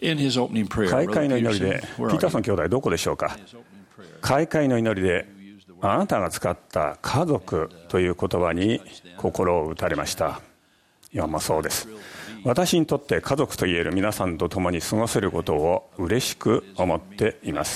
開会の祈りで、ピーターソン兄弟どこでしょうか。開会の祈りで、あなたが使った家族という言葉に心を打たれました。いや、そうです。私にとって家族といえる皆さんと共に過ごせることを嬉しく思っています。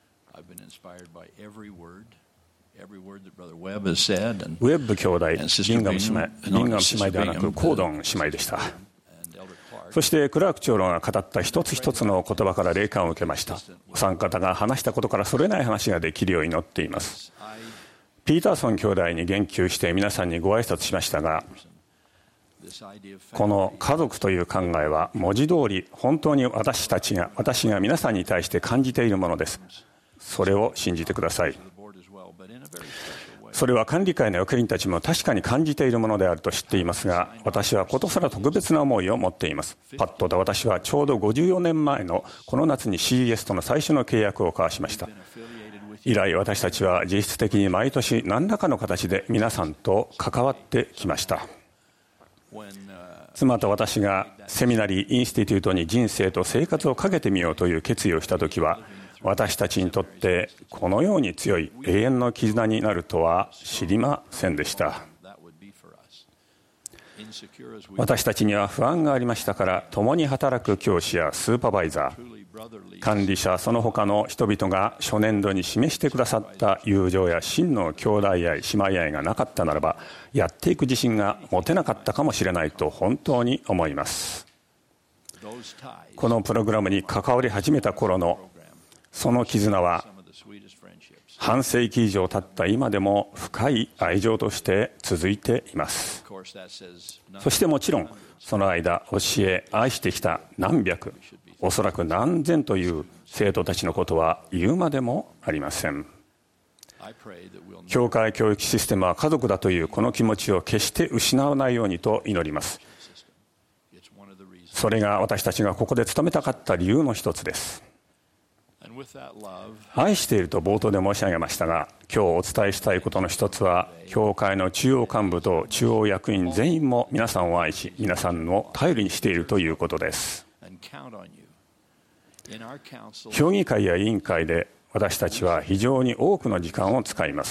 ウェブ兄弟、ビンガム姉妹ではなくコードン姉妹でした。そしてクラーク長老が語った一つ一つの言葉から霊感を受けました。お三方が話したことからそれない話ができるように祈っています。ピーターソン兄弟に言及して皆さんにご挨拶しましたが、この家族という考えは文字通り本当に私が皆さんに対して感じているものです。それを信じてください。それは管理会の役員たちも確かに感じているものであると知っていますが、私はことさら特別な思いを持っています。パッとで私はちょうど54年前のこの夏に CES との最初の契約を交わしました。以来私たちは実質的に毎年何らかの形で皆さんと関わってきました。妻と私がセミナリーインスティテュートに人生と生活をかけてみようという決意をしたときは、私たちにとってこのように強い永遠の絆になるとは知りませんでした。私たちには不安がありましたから、共に働く教師やスーパーバイザー、管理者、その他の人々が初年度に示してくださった友情や真の兄弟愛、姉妹愛がなかったならば、やっていく自信が持てなかったかもしれないと本当に思います。このプログラムに関わり始めた頃のその絆は半世紀以上経った今でも深い愛情として続いています。そしてもちろんその間教え愛してきた何百、おそらく何千という生徒たちのことは言うまでもありません。教会教育システムは家族だというこの気持ちを決して失わないようにと祈ります。それが私たちがここで務めたかった理由の一つです。愛していると冒頭で申し上げましたが、今日お伝えしたいことの一つは、教会の中央幹部と中央役員全員も皆さんを愛し、皆さんを頼りにしているということです。評議会や委員会で私たちは非常に多くの時間を使います。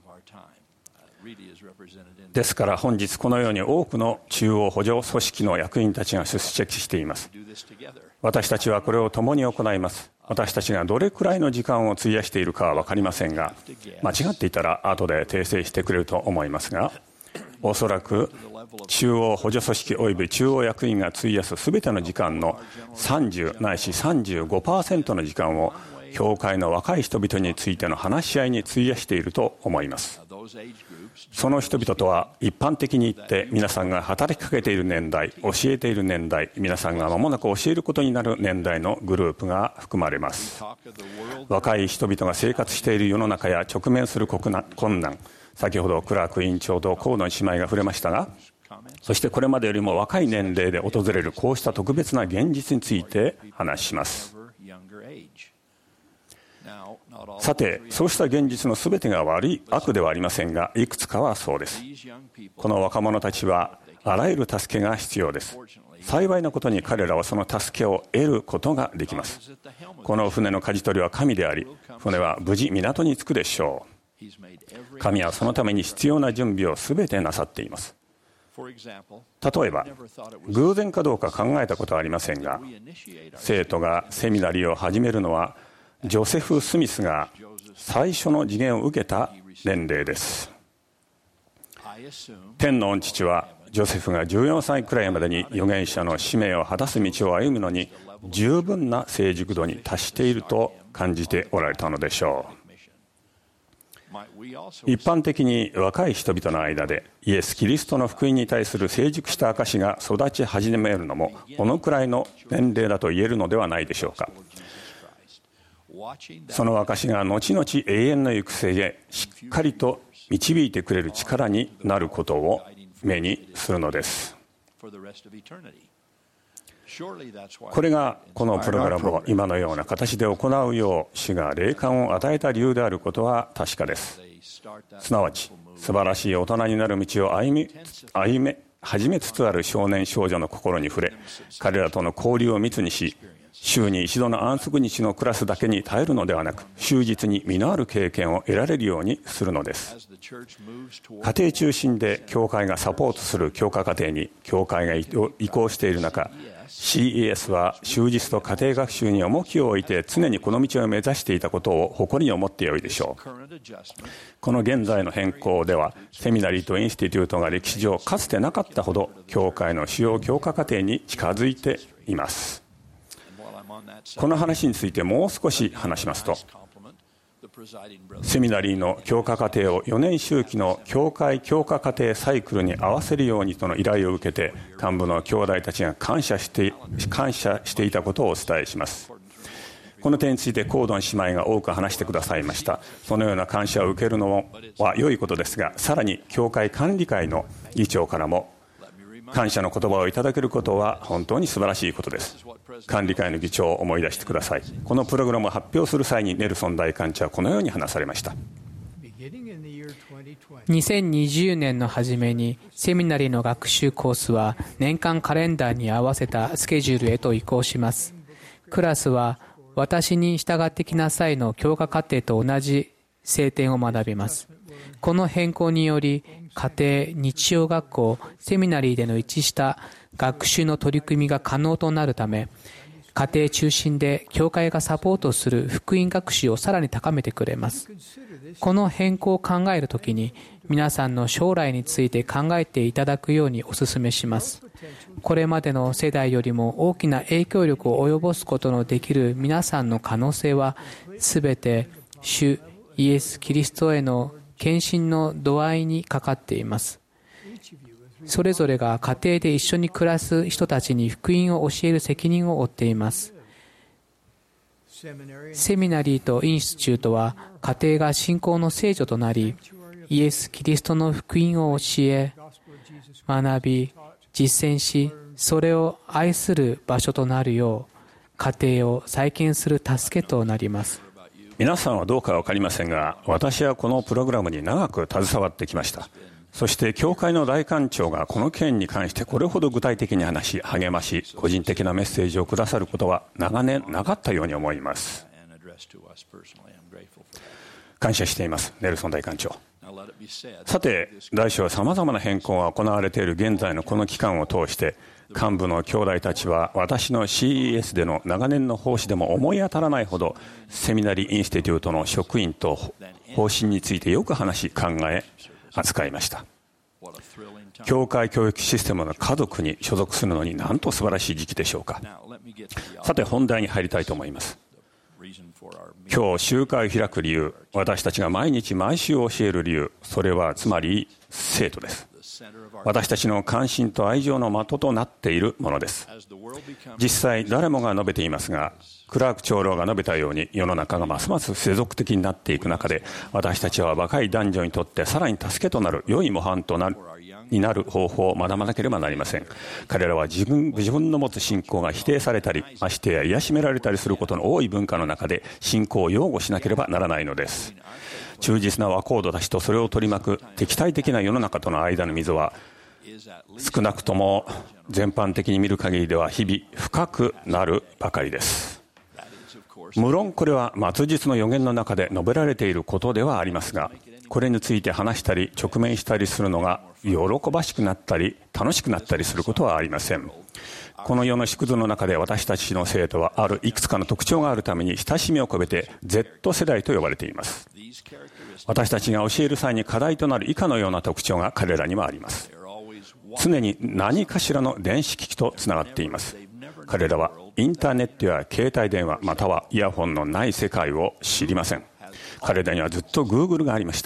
ですから本日このように多くの中央補助組織の役員たちが出席しています。私たちはこれを共に行います。私たちがどれくらいの時間を費やしているかは分かりませんが、間違っていたら後で訂正してくれると思いますが、おそらく中央補助組織及び中央役員が費やす全ての時間の30ないし 35% の時間を教会の若い人々についての話し合いに費やしていると思います。その人々とは一般的に言って皆さんが働きかけている年代、教えている年代、皆さんが間もなく教えることになる年代のグループが含まれます。若い人々が生活している世の中や直面する困難、先ほどクラーク委員長と河野姉妹が触れましたが、そしてこれまでよりも若い年齢で訪れるこうした特別な現実について話します。さて、そうした現実のすべてが悪ではありませんが、いくつかはそうです。この若者たちはあらゆる助けが必要です。幸いなことに彼らはその助けを得ることができます。この船の舵取りは神であり、船は無事港に着くでしょう。神はそのために必要な準備をすべてなさっています。例えば、偶然かどうか考えたことはありませんが、生徒がセミナリーを始めるのはジョセフ・スミスが最初の次元を受けた年齢です。天の御父はジョセフが14歳くらいまでに預言者の使命を果たす道を歩むのに十分な成熟度に達していると感じておられたのでしょう。一般的に若い人々の間でイエス・キリストの福音に対する成熟した証が育ち始めるのもこのくらいの年齢だと言えるのではないでしょうか。その証が後々永遠の行く末へしっかりと導いてくれる力になることを目にするのです。これがこのプログラムを今のような形で行うよう主が霊感を与えた理由であることは確かです。すなわち素晴らしい大人になる道を始めつつある少年少女の心に触れ、彼らとの交流を密にし、週に一度の安息日のクラスだけに耐えるのではなく、終日に実のある経験を得られるようにするのです。家庭中心で教会がサポートする教科課程に教会が移行している中、CES は終日と家庭学習に重きを置いて常にこの道を目指していたことを誇りに思ってよいでしょう。この現在の変更では、セミナリーとインスティテュートが歴史上かつてなかったほど教会の主要教科課程に近づいています。この話についてもう少し話しますと、セミナリーの教科課程を4年周期の教会教科課程サイクルに合わせるようにとの依頼を受けて、幹部の兄弟たちが感謝していたことをお伝えします。この点についてコードン姉妹が多く話してくださいました。そのような感謝を受けるのは良いことですが、さらに教会管理会の議長からも感謝の言葉をいただけることは本当に素晴らしいことです。管理会の議長を思い出してください。このプログラムを発表する際にネルソン大幹事はこのように話されました。 2020年の初めにセミナリーの学習コースは年間カレンダーに合わせたスケジュールへと移行します。クラスは私に従ってきなさいの教科課程と同じ聖典を学びます。この変更により家庭、日曜学校、セミナリーでの一致した学習の取り組みが可能となるため、家庭中心で教会がサポートする福音学習をさらに高めてくれます。この変更を考えるときに、皆さんの将来について考えていただくようにお勧めします。これまでの世代よりも大きな影響力を及ぼすことのできる皆さんの可能性は、すべて主イエス・キリストへの献身の度合いにかかっています。それぞれが家庭で一緒に暮らす人たちに福音を教える責任を負っています。セミナリーとインスチュートは家庭が信仰の聖女となり、イエス・キリストの福音を教え、学び、実践し、それを愛する場所となるよう、家庭を再建する助けとなります。 皆さんはどうか分かりませんが、私はこのプログラムに長く携わってきました。そして教会の大幹長がこの件に関してこれほど具体的に話し、励まし、個人的なメッセージをくださることは長年なかったように思います。感謝しています、ネルソン大幹長。さて、大小さまざまな変更が行われている現在のこの期間を通して、幹部の兄弟たちは私の CES での長年の奉仕でも思い当たらないほどセミナリーインスティテュートの職員と方針についてよく話し考え扱いました。教会教育システムの家族に所属するのになんと素晴らしい時期でしょうか。さて本題に入りたいと思います。今日集会を開く理由、私たちが毎日毎週教える理由、それはつまり生徒です。私たちの関心と愛情の的となっているものです。実際誰もが述べていますが、クラーク長老が述べたように世の中がますます世俗的になっていく中で、私たちは若い男女にとってさらに助けとなる良い模範になる方法を学ばなければなりません。彼らは自分の持つ信仰が否定されたり、ましてや癒しめられたりすることの多い文化の中で信仰を擁護しなければならないのです。忠実な若人たちとそれを取り巻く敵対的な世の中との間の溝は、少なくとも全般的に見る限りでは日々深くなるばかりです。無論これは末日の予言の中で述べられていることではありますが、これについて話したり直面したりするのが喜ばしくなったり楽しくなったりすることはありません。この世の縮図の中で私たちの生徒はあるいくつかの特徴があるために親しみを込めて Z 世代と呼ばれています。私たちが教える際に課題となる以下のような特徴が彼らにはあります。常に何かしらの電子機器とつながっています。彼らはインターネットや携帯電話またはイヤホンのない世界を知りません。彼らにはずっと Google がありました。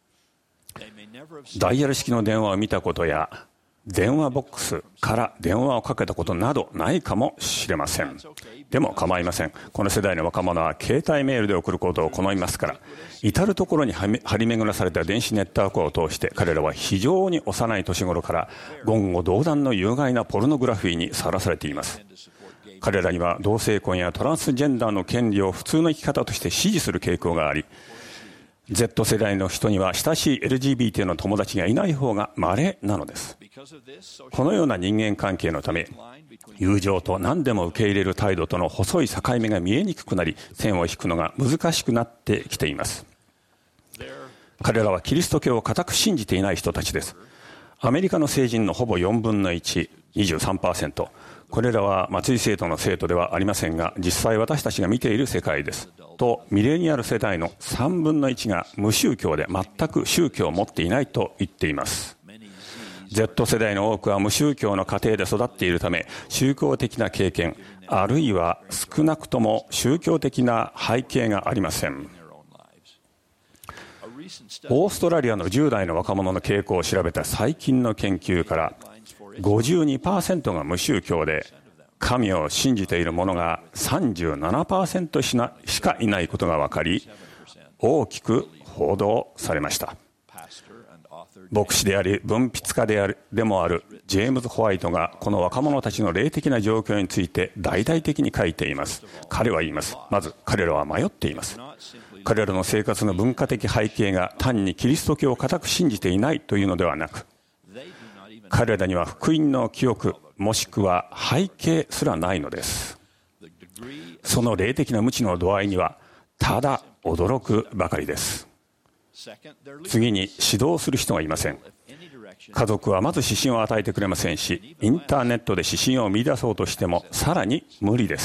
ダイヤル式の電話を見たことや電話ボックスから電話をかけたことなどないかもしれません。でも構いません。この世代の若者は携帯メールで送ることを好みますから、至るところに張り巡らされた電子ネットワークを通して彼らは非常に幼い年頃から言語道断の有害なポルノグラフィーにさらされています。彼らには同性婚やトランスジェンダーの権利を普通の生き方として支持する傾向があり、Z 世代の人には親しい LGBT の友達がいない方が稀なのです。 このような人間関係のため、友情と何でも受け入れる態度との細い境目が見えにくくなり、線を引くのが難しくなってきています。彼らはキリスト教を固く信じていない人たちです。アメリカの成人のほぼ4分の1、23%。これらは松井生徒の生徒ではありませんが、実際私たちが見ている世界です。と、ミレニアル世代の3分の1が無宗教で全く宗教を持っていないと言っています。Z 世代の多くは無宗教の家庭で育っているため、宗教的な経験、あるいは少なくとも宗教的な背景がありません。オーストラリアの10代の若者の傾向を調べた最近の研究から、52% が無宗教で、神を信じている者が 37% しかいないことが分かり、大きく報道されました。牧師であり文筆家でもあるジェームズ・ホワイトがこの若者たちの霊的な状況について大々的に書いています。彼は言います。まず彼らは迷っています。彼らの生活の文化的背景が単にキリスト教を固く信じていないというのではなく、彼らには福音の記憶もしくは背景すらないのです。その霊的な無知の度合いにはただ驚くばかりです。次に指導する人がいません。家族はまず指針を与えてくれませんし、インターネットで指針を見出そうとしてもさらに無理です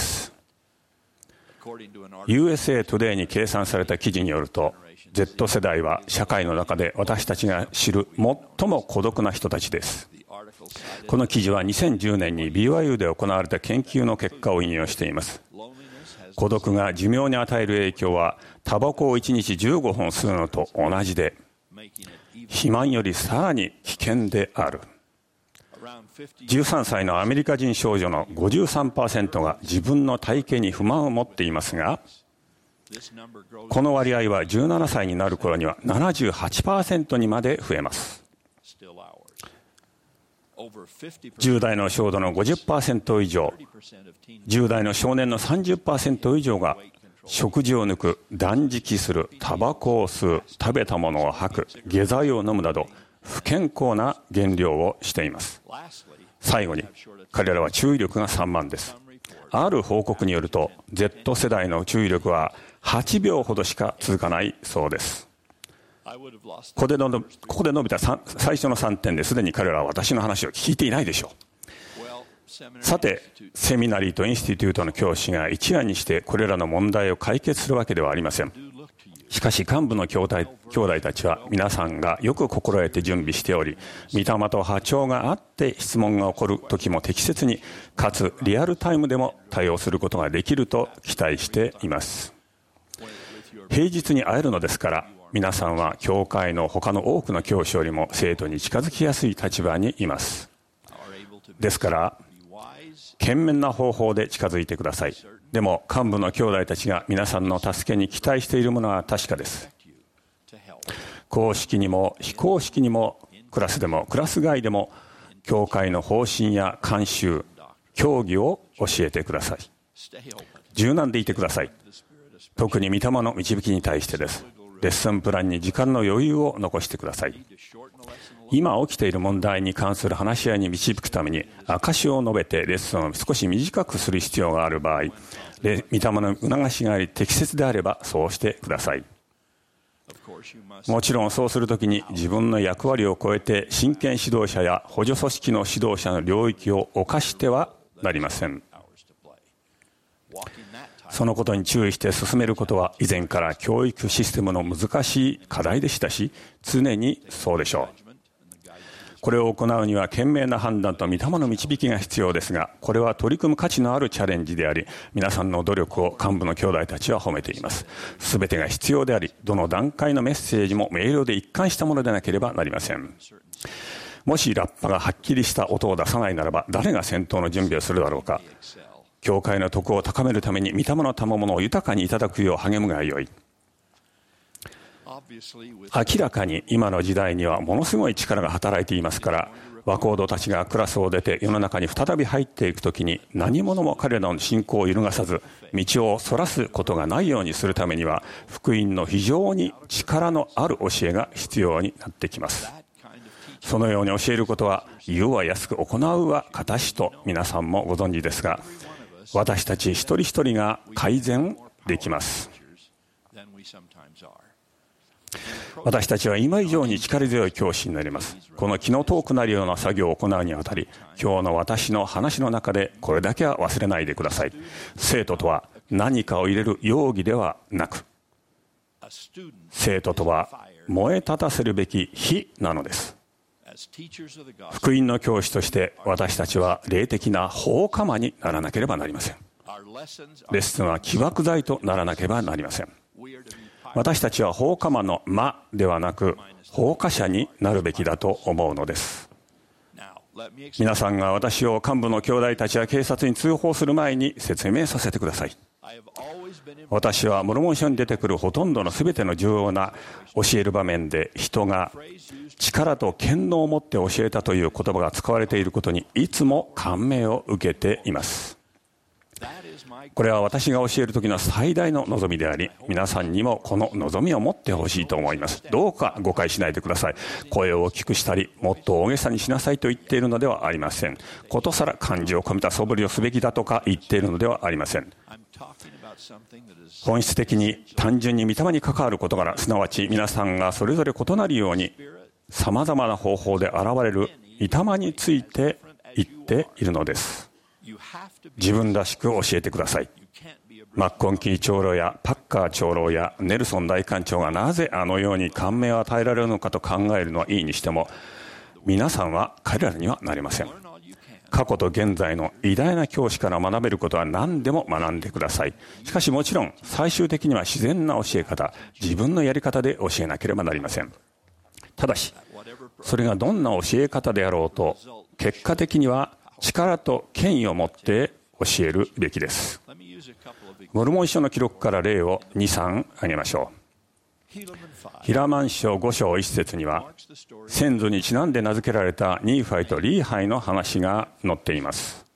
。USA Today に掲載された記事によると、Z 世代は社会の中で私たちが知る最も孤独な人たちです。この記事は2010年に BYU で行われた研究の結果を引用しています。孤独が寿命に与える影響はタバコを1日15本吸うのと同じで、肥満よりさらに危険である。13歳のアメリカ人少女の 53% が自分の体型に不満を持っていますが、この割合は17歳になる頃には 78% にまで増えます。10代の少女の 50% 以上、10代の少年の 30% 以上が食事を抜く、断食する、タバコを吸う、食べたものを吐く、下剤を飲むなど不健康な減量をしています。最後に、彼らは注意力が散漫です。ある報告によると Z 世代の注意力は8秒ほどしか続かないそうです。ここで述べた最初の3点ですでに彼らは私の話を聞いていないでしょう。さて、セミナリーとインスティテュートの教師が一夜にしてこれらの問題を解決するわけではありません。しかし幹部の兄弟たちは皆さんがよく心得て準備しており、御霊と波長があって質問が起こる時も適切にかつリアルタイムでも対応することができると期待しています。平日に会えるのですから、皆さんは教会の他の多くの教師よりも生徒に近づきやすい立場にいます。ですから賢明な方法で近づいてください。でも幹部の兄弟たちが皆さんの助けに期待しているものは確かです。公式にも非公式にも、クラスでもクラス外でも教会の方針や慣習、教義を教えてください。柔軟でいてください。特に御霊の導きに対してです。レッスンプランに時間の余裕を残してください。今起きている問題に関する話し合いに導くために証を述べてレッスンを少し短くする必要がある場合、御霊の促しがあり適切であればそうしてください。もちろんそうするときに自分の役割を超えて真剣指導者や補助組織の指導者の領域を侵してはなりません。そのことに注意して進めることは以前から教育システムの難しい課題でしたし、常にそうでしょう。これを行うには賢明な判断と御霊の導きが必要ですが、これは取り組む価値のあるチャレンジであり、皆さんの努力を幹部の兄弟たちは褒めています。すべてが必要であり、どの段階のメッセージも明瞭で一貫したものでなければなりません。もしラッパがはっきりした音を出さないならば、誰が戦闘の準備をするだろうか。教会の徳を高めるために御霊の賜物を豊かにいただくよう励むがよい。明らかに今の時代にはものすごい力が働いていますから、若人たちがクラスを出て世の中に再び入っていくときに何者も彼らの信仰を揺るがさず道をそらすことがないようにするためには、福音の非常に力のある教えが必要になってきます。 そのように教えることは言うは安く行うは固しと皆さんもご存知ですが、私たち一人一人が改善できます。私たちは今以上に力強い教師になります。この気の遠くなるような作業を行うにあたり、今日の私の話の中でこれだけは忘れないでください。生徒とは何かを入れる容疑ではなく、生徒とは燃え立たせるべき火なのです。福音の教師として私たちは霊的な放火魔にならなければなりません。レッスンは起爆剤とならなければなりません。私たちは放火魔の魔ではなく放火者になるべきだと思うのです。皆さんが私を幹部の兄弟たちや警察に通報する前に説明させてください。私はモルモン書に出てくるほとんどの全ての重要な教える場面で、人が力と権能を持って教えたという言葉が使われていることにいつも感銘を受けています。これは私が教える時の最大の望みであり、皆さんにもこの望みを持ってほしいと思います。どうか誤解しないでください。声を大きくしたり、もっと大げさにしなさいと言っているのではありません。ことさら感情を込めた素振りをすべきだとか言っているのではありません。本質的に単純に御霊に関わる事柄、すなわち皆さんがそれぞれ異なるようにさまざまな方法で現れる御霊について言っているのです。自分らしく教えてください。マッコンキー長老やパッカー長老やネルソン大官長がなぜあのように感銘を与えられるのかと考えるのはいいにしても、皆さんは彼らにはなりません。過去と現在の偉大な教師から学べることは何でも学んでください。しかしもちろん最終的には自然な教え方、自分のやり方で教えなければなりません。ただしそれがどんな教え方であろうと、結果的には力と権威を持って教えるべきです。モルモン書の記録から例を2、3挙げましょう。ヒラマン書5章1節には、先祖にちなんで名付けられたニーファイとリーハイの話が載っています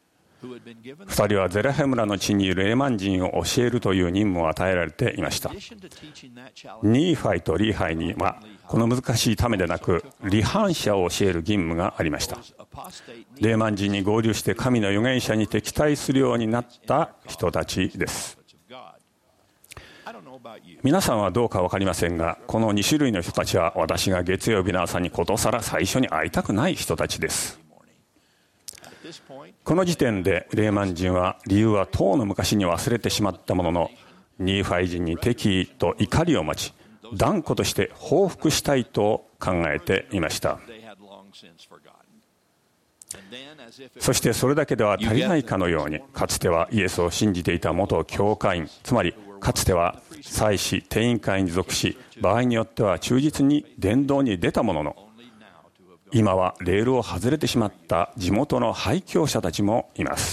。2人はゼラヘ村の地にいるエーマン人を教えるという任務を与えられていました。ニーファイとリーハイにはこの難しいためでなく離反者を教える義務がありました。レーマン人に合流して神の預言者に敵対するようになった人たちです。皆さんはどうか分かりませんが、この2種類の人たちは私が月曜日の朝にことさら最初に会いたくない人たちです。この時点でレーマン人は理由は当の昔に忘れてしまったものの、ニーファイ人に敵意と怒りを持ち断固として報復したいと考えていました。そしてそれだけでは足りないかのように、かつてはイエスを信じていた元教会員、つまりかつては祭司定員会に属し、場合によっては忠実に伝道に出たものの、今はレールを外れてしまった地元の廃教者たちもいます。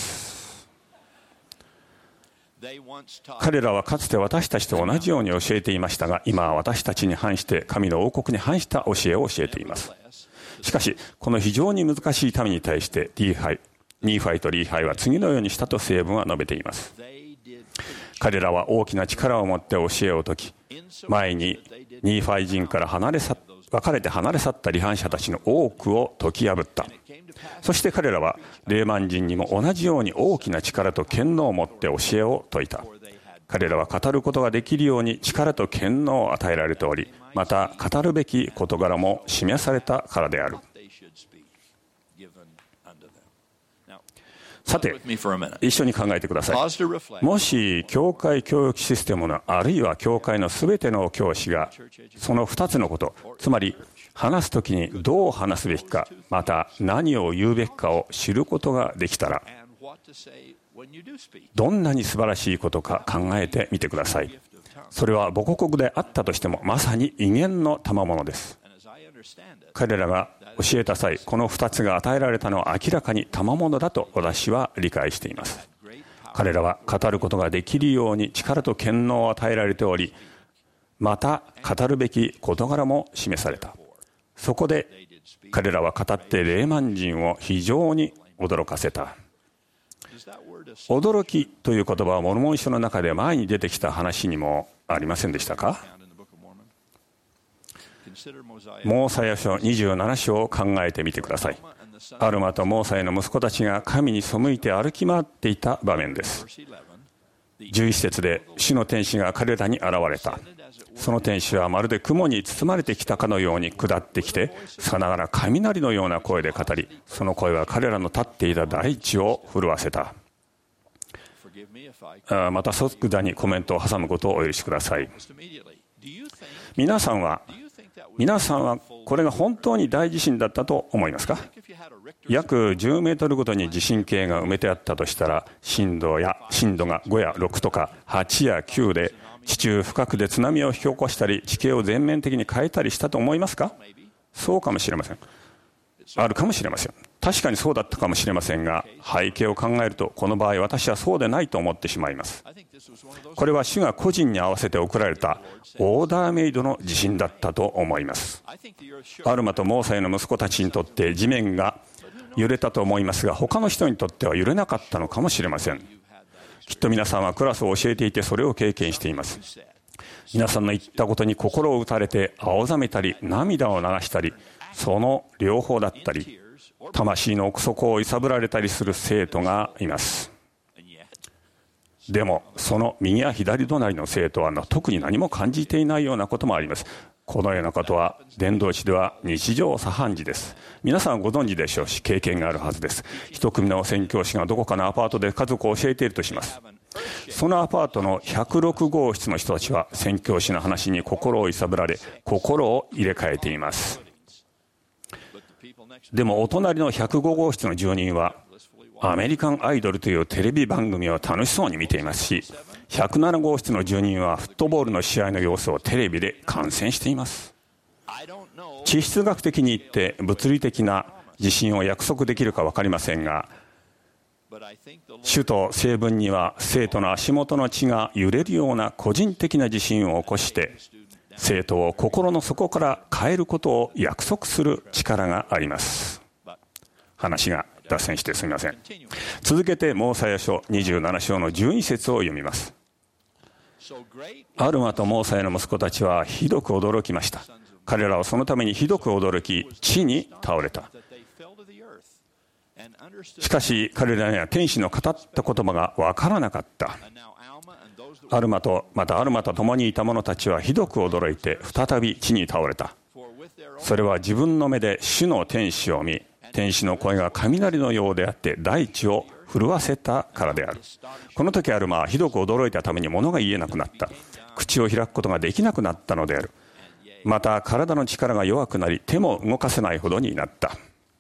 彼らはかつて私たちと同じように教えていましたが、今は私たちに反して神の王国に反した教えを教えています。しかしこの非常に難しい民に対してニーファイとリーハイは次のようにしたと聖文は述べています。彼らは大きな力を持って教えを説き、前にニーファイ人から別れて離れ去った離反者たちの多くを解き破った。そして彼らはレーマン人にも同じように大きな力と権能を持って教えを説いた。彼らは語ることができるように力と権能を与えられており、また語るべき事柄も示されたからである。さて、一緒に考えてください。もし教会教育システムのあるいは教会のすべての教師がその2つのこと、つまり話すときにどう話すべきか、また何を言うべきかを知ることができたら、どんなに素晴らしいことか考えてみてください。それは母国語であったとしてもまさに威厳の賜物です。彼らが教えた際、この2つが与えられたのは明らかに賜物だと私は理解しています。彼らは語ることができるように力と権能を与えられており、また語るべき事柄も示された。そこで彼らは語ってレーマン人を非常に驚かせた。驚きという言葉はモルモン書の中で前に出てきた話にもありませんでしたか？ モーサヤ書27章を考えてみてください。アルマとモーサヤの息子たちが神に背いて歩き回っていた場面です。11節で主の天使が彼らに現れた。その天使はまるで雲に包まれてきたかのように下ってきて、さながら雷のような声で語り、その声は彼らの立っていた大地を震わせた。また即座にコメントを挟むことをお許しください。皆さんはこれが本当に大地震だったと思いますか？約10メートルごとに地震計が埋めてあったとしたら、震度が5や6とか8や9で地中深くで津波を引き起こしたり、地形を全面的に変えたりしたと思いますか？そうかもしれません。あるかもしれません。確かにそうだったかもしれませんが、背景を考えると、この場合私はそうでないと思ってしまいます。これは主が個人に合わせて送られたオーダーメイドの地震だったと思います。アルマとモーサヤの息子たちにとって地面が揺れたと思いますが、他の人にとっては揺れなかったのかもしれません。きっと皆さんはクラスを教えていてそれを経験しています。皆さんの言ったことに心を打たれて青ざめたり涙を流したり、その両方だったり、魂の奥底を揺さぶられたりする生徒がいます。でもその右や左隣の生徒は特に何も感じていないようなこともあります。このようなことは伝道師では日常茶飯事です。皆さんご存知でしょうし、経験があるはずです。一組の宣教師がどこかのアパートで家族を教えているとします。そのアパートの106号室の人たちは宣教師の話に心を揺さぶられ、心を入れ替えています。でもお隣の105号室の住人はアメリカンアイドルというテレビ番組を楽しそうに見ていますし、107号室の住人はフットボールの試合の様子をテレビで観戦しています。地質学的に言って物理的な地震を約束できるか分かりませんが、主と聖文には生徒の足元の地が揺れるような個人的な地震を起こして生徒を心の底から変えることを約束する力があります。話が脱線してすみません。続けてモーサヤ書27章の12節を読みます。アルマとモーサヤの息子たちはひどく驚きました。彼らはそのためにひどく驚き、地に倒れた。しかし彼らには天使の語った言葉が分からなかった。アルマと共にいた者たちはひどく驚いて再び地に倒れた。それは自分の目で主の天使を見、天使の声が雷のようであって大地を震わせたからである。この時アルマはひどく驚いたために物が言えなくなった。口を開くことができなくなったのである。また体の力が弱くなり手も動かせないほどになった。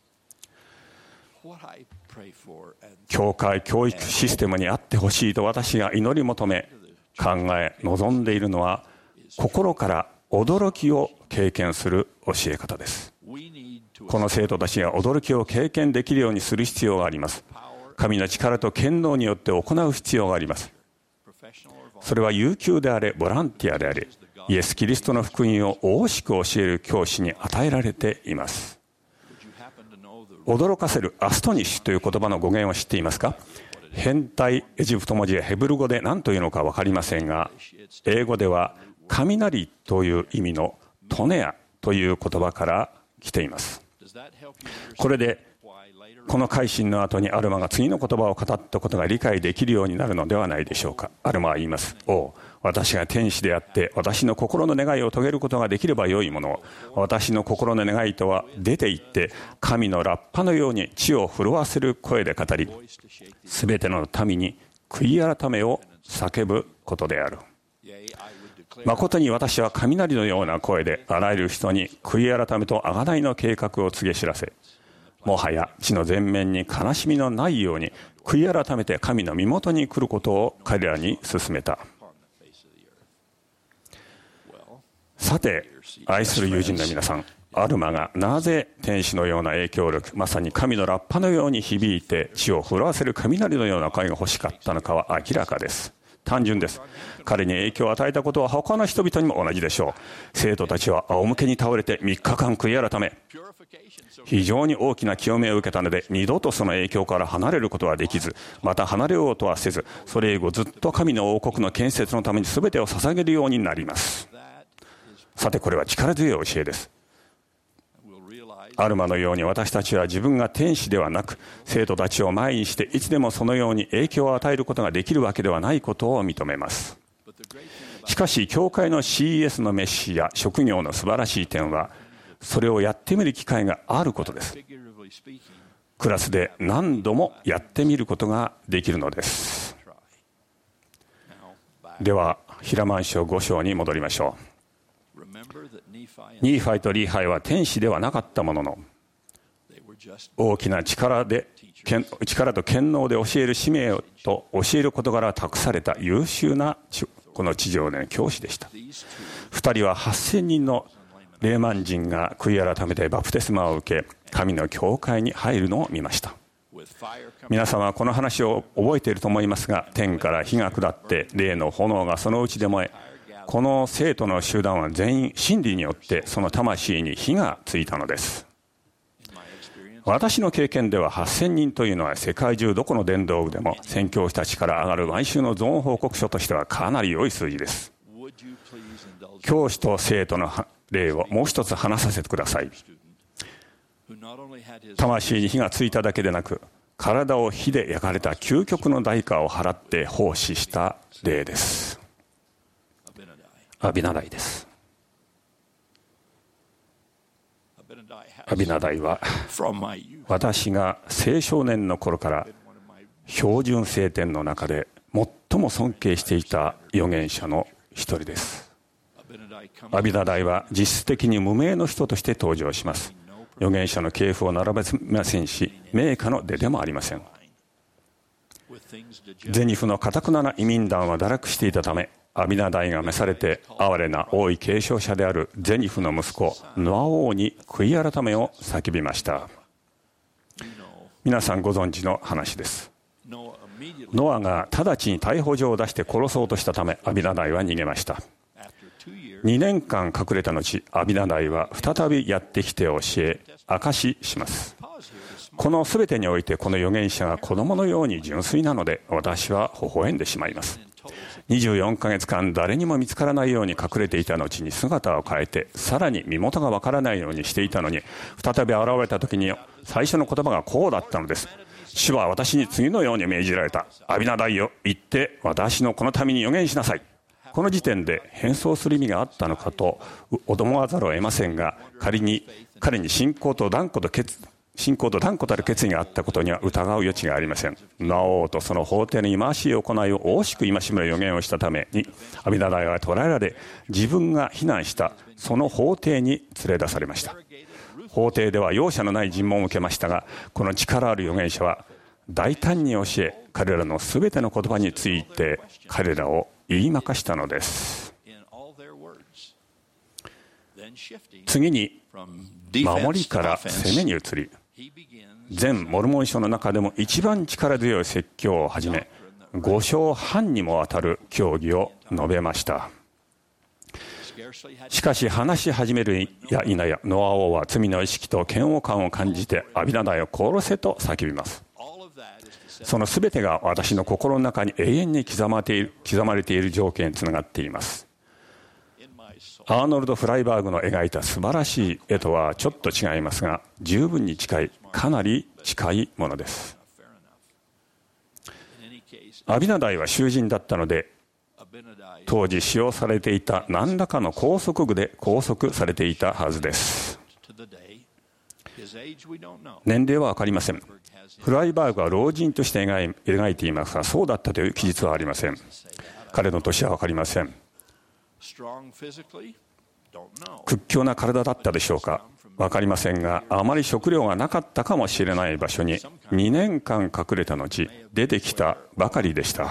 教会教育システムにあってほしいと私が祈り求め考え望んでいるのは、心から驚きを経験する教え方です。この生徒たちが驚きを経験できるようにする必要があります。神の力と権能によって行う必要があります。それは有給であれボランティアであれ、イエス・キリストの福音を大しく教える教師に与えられています。驚かせるアストニッシュという言葉の語源を知っていますか？変態エジプト文字やヘブル語で何というのか分かりませんが、英語では雷という意味のトネアという言葉から来ています。これでこの改心の後にアルマが次の言葉を語ったことが理解できるようになるのではないでしょうか。アルマは言います。私が天使であって私の心の願いを遂げることができればよいものを、私の心の願いとは出て行って神のラッパのように地を震わせる声で語り、すべての民に悔い改めを叫ぶことである。誠に私は雷のような声であらゆる人に悔い改めと贖いの計画を告げ知らせ、もはや地の全面に悲しみのないように悔い改めて神の身元に来ることを彼らに勧めた。さて、愛する友人の皆さん、アルマがなぜ天使のような影響力、まさに神のラッパのように響いて地を震わせる雷のような声が欲しかったのかは明らかです。単純です。彼に影響を与えたことは他の人々にも同じでしょう。生徒たちは仰向けに倒れて3日間悔い改め、非常に大きな清めを受けたので二度とその影響から離れることはできず、また離れようとはせず、それ以後ずっと神の王国の建設のために全てを捧げるようになります。 さて、これは力強い教えです。アルマのように私たちは自分が天使ではなく、生徒たちを前にしていつでもそのように影響を与えることができるわけではないことを認めます。しかし、教会の CES のメッシや職業の素晴らしい点は、それをやってみる機会があることです。クラスで何度もやってみることができるのです。では、ヒラマン書5章に戻りましょう。ニーファイとリーハイは天使ではなかったものの、大きな力と権能で教える使命と教える事柄を託された優秀なこの地上での教師でした。2人は8000人のレーマン人が悔い改めてバプテスマを受け、神の教会に入るのを見ました。皆様はこの話を覚えていると思いますが、天から火が下って霊の炎がそのうちで燃え、この生徒の集団は全員真理によってその魂に火がついたのです。私の経験では8000人というのは世界中どこの伝道部でも宣教師たちから上がる毎週のゾーン報告書としてはかなり良い数字です。教師と生徒の例をもう一つ話させてください。魂に火がついただけでなく、体を火で焼かれた究極の代価を払って奉仕した例です。アビナダイです。アビナダイは私が青少年の頃から標準聖典の中で最も尊敬していた預言者の一人です。アビナダイは実質的に無名の人として登場します。預言者の系譜を並べませんし、名家の出でもありません。ゼニフの堅くなな移民団は堕落していたため、アビナダイが召されて哀れな王位継承者であるゼニフの息子ノア王に悔い改めを叫びました。皆さんご存知の話です。ノアが直ちに逮捕状を出して殺そうとしたため、アビナダイは逃げました。2年間隠れた後、アビナダイは再びやってきて教え証しします。この全てにおいてこの預言者が子供のように純粋なので、私は微笑んでしまいます。24ヶ月間誰にも見つからないように隠れていた後に姿を変えて、さらに身元がわからないようにしていたのに、再び現れた時に最初の言葉がこうだったのです。主は私に次のように命じられた。アビナダイよ、行って私のこの民に預言しなさい。この時点で変装する意味があったのかと思わざるを得ませんが、仮に彼に信仰と断固たる決意があったことには疑う余地がありません。ノア王とその法廷の忌まわしい行いを惜しく戒める預言をしたために、アビナダイは捕らえられ、自分が非難したその法廷に連れ出されました。法廷では容赦のない尋問を受けましたが、この力ある預言者は大胆に教え、彼らのすべての言葉について彼らを言いまかしたのです。次に守りから攻めに移り、全モルモン書の中でも一番力強い説教をはじめ、5章半にもわたる教義を述べました。しかし話し始めるや否や、ノア王は罪の意識と嫌悪感を感じてアビナダイを殺せと叫びます。その全てが私の心の中に永遠に刻まれている条件につながっています。アーノルド・フライバーグの描いた素晴らしい絵とはちょっと違いますが、十分に近い、かなり近いものです。アビナダイは囚人だったので、当時使用されていた何らかの拘束具で拘束されていたはずです。年齢は分かりません。フライバーグは老人として描いていますが、そうだったという記述はありません。彼の年は分かりません。屈強な体だったでしょうか、分かりませんが、あまり食料がなかったかもしれない場所に2年間隠れた後出てきたばかりでした。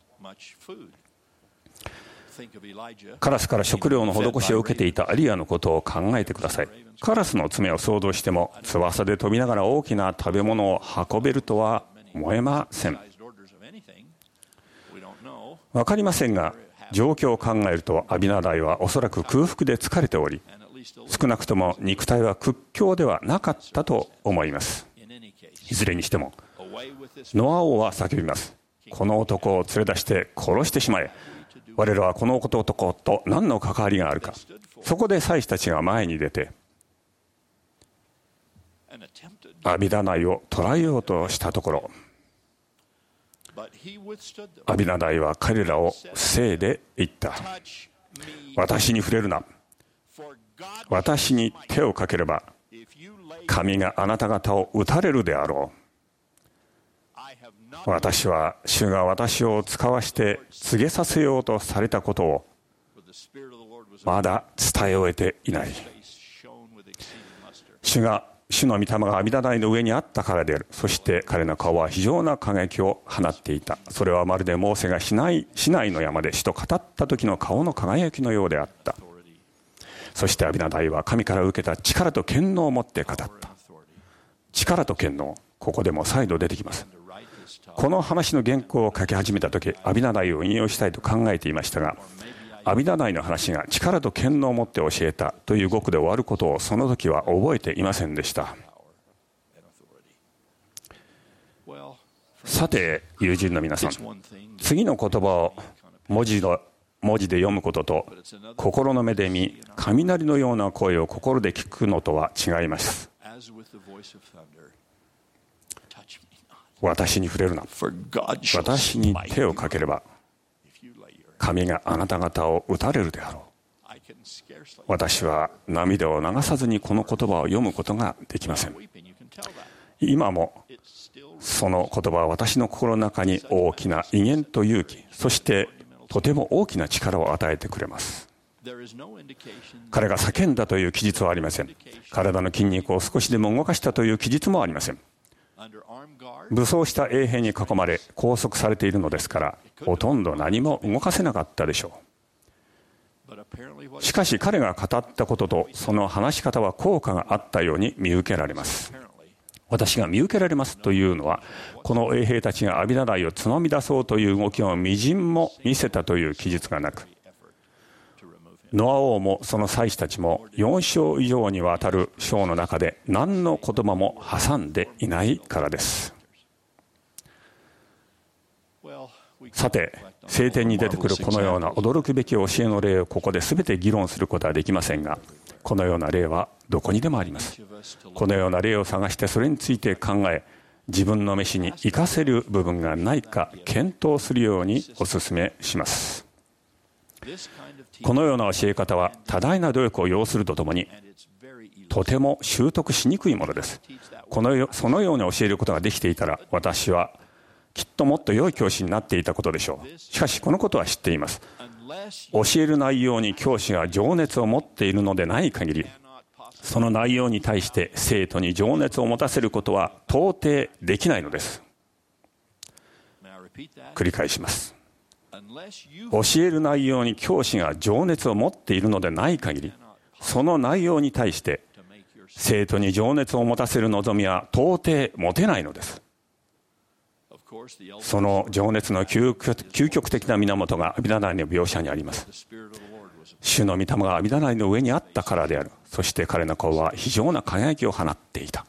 カラスから食料の施しを受けていたアリアのことを考えてください。カラスの爪を想像しても、翼で飛びながら大きな食べ物を運べるとは思えません。分かりませんが、状況を考えるとアビナダイはおそらく空腹で疲れており、少なくとも肉体は屈強ではなかったと思います。いずれにしてもノア王は叫びます。この男を連れ出して殺してしまえ。我らはこの男と何の関わりがあるか。 そこで祭司たちが前に出て阿弥陀内を捕らえようとしたところ、阿弥陀内は彼らを防いで言った。私に触れるな。私に手をかければ神があなた方を撃たれるであろう。私は主が私を使わして告げさせようとされたことをまだ伝え終えていない。主の御霊が阿弥陀内の上にあったからである。そして彼の顔は非常な輝きを放っていた。それはまるでモーセがシナイの山で主と語った時の顔の輝きのようであった。そして阿弥陀内は神から受けた力と権能を持って語った。力と権能、ここでも再度出てきます。この話の原稿を書き始めた時、阿弥陀内を引用したいと考えていましたが、阿弥陀内の話が力と権能を持って教えたという語句で終わることをその時は覚えていませんでした。さて友人の皆さん、次の言葉を文字で読むことと心の目で見、雷のような声を心で聞くのとは違います。私に触れるな。私に手をかければ神があなた方を撃たれるであろう。私は涙を流さずにこの言葉を読むことができません。今もその言葉は私の心の中に大きな威厳と勇気、そしてとても大きな力を与えてくれます。彼が叫んだという記述はありません。体の筋肉を少しでも動かしたという記述もありません。武装した衛兵に囲まれ拘束されているのですから、ほとんど何も動かせなかったでしょう。しかし彼が語ったこととその話し方は効果があったように見受けられます。私が見受けられますというのは、この衛兵たちが阿弥陀内をつまみ出そうという動きをみじんも見せたという記述がなく、ノア王もその祭司たちも4章以上にわたる章の中で何の言葉も挟んでいないからです。さて、聖典に出てくるこのような驚くべき教えの例をここで全て議論することはできませんが、このような例はどこにでもあります。このような例を探してそれについて考え、自分の飯に生かせる部分がないか検討するようにお勧めします。このような教え方は多大な努力を要するとともに、とても習得しにくいものです。そのように教えることができていたら、私はきっともっと良い教師になっていたことでしょう。しかしこのことは知っています。教える内容に教師が情熱を持っているのでない限り、その内容に対して生徒に情熱を持たせることは到底できないのです。繰り返します。教える内容に教師が情熱を持っているのでない限り、その内容に対して生徒に情熱を持たせる望みは到底持てないのです。その情熱の究極的な源が阿弥陀内の描写にあります。主の御霊が阿弥陀内の上にあったからである。そして彼の顔は非常な輝きを放っていた。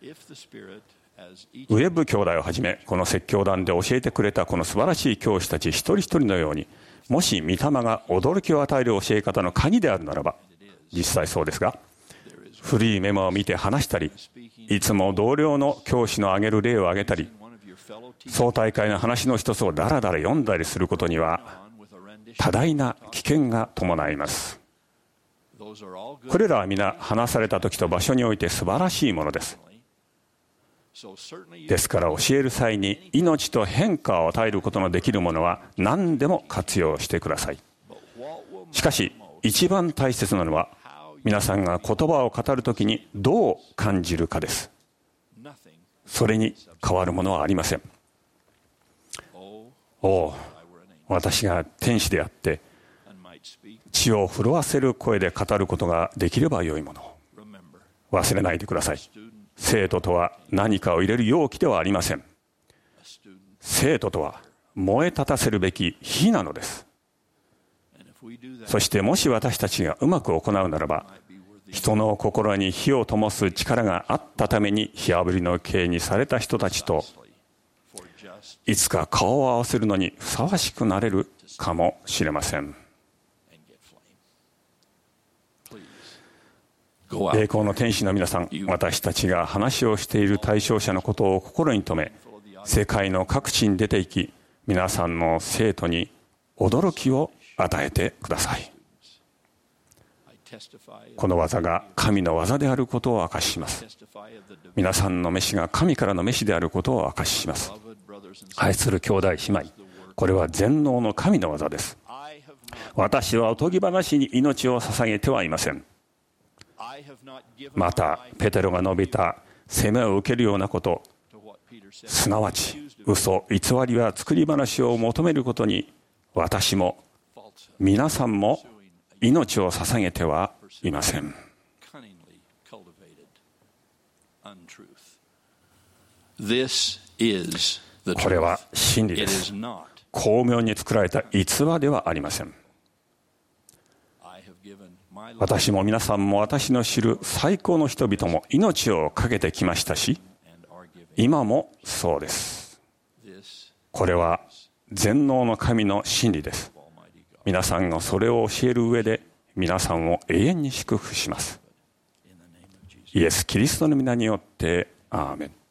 ウェブ兄弟をはじめ、この説教団で教えてくれたこの素晴らしい教師たち一人一人のように、もし御霊が驚きを与える教え方の鍵であるならば、実際そうですが、古いメモを見て話したり、いつも同僚の教師の挙げる例を挙げたり、総大会の話の一つをだらだら読んだりすることには多大な危険が伴います。これらは皆話された時と場所において素晴らしいものです。ですから教える際に命と変化を与えることのできるものは何でも活用してください。しかし一番大切なのは、皆さんが言葉を語るときにどう感じるかです。それに変わるものはありません。おお、私が天使であって血を震わせる声で語ることができればよいもの。忘れないでください。生徒とは何かを入れる容器ではありません。生徒とは燃え立たせるべき火なのです。そしてもし私たちがうまく行うならば、人の心に火を灯す力があったために火あぶりの刑にされた人たちといつか顔を合わせるのにふさわしくなれるかもしれません。 栄光の天使の皆さん、私たちが話をしている対象者のことを心に留め、世界の各地に出ていき、皆さんの生徒に驚きを与えてください。この技が神の技であることを証しします。皆さんの飯が神からの飯であることを証しします。愛する兄弟姉妹、これは全能の神の技です。私はおとぎ話に命を捧げてはいません。またペテロが述べた責めを受けるようなこと、すなわち嘘、偽りは作り話を求めることに、私も皆さんも命を捧げてはいません。これは真理です。巧妙に作られた逸話ではありません。私も皆さんも私の知る最高の人々も命を懸けてきましたし、今もそうです。これは全能の神の真理です。皆さんがそれを教える上で、皆さんを永遠に祝福します。イエス・キリストの皆によって、アーメン。